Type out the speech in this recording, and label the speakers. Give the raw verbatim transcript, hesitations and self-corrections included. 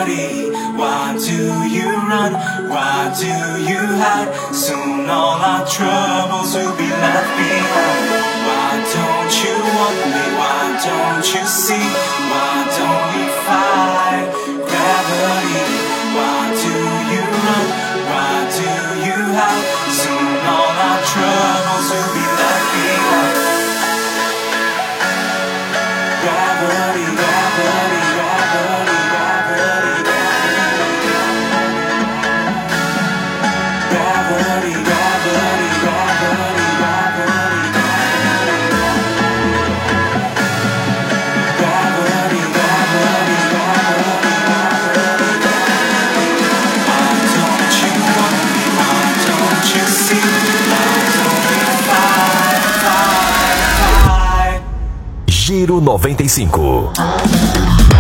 Speaker 1: Gravity, why do you run? Why do you hide? Soon all our troubles will be left behind. Why don't you want me? Why don't you see? Why don't you fight? Gravity, why do you run? Why do you hide? Soon all our troubles will be left behind. Gravity, gravity, gravity, gravity, gravity, gravity, gravity, gravity, gravity, gravity, gravity. Why don't you want me? Why don't you see? Why don't we fight, fight, fight?
Speaker 2: Giro noventa e cinco.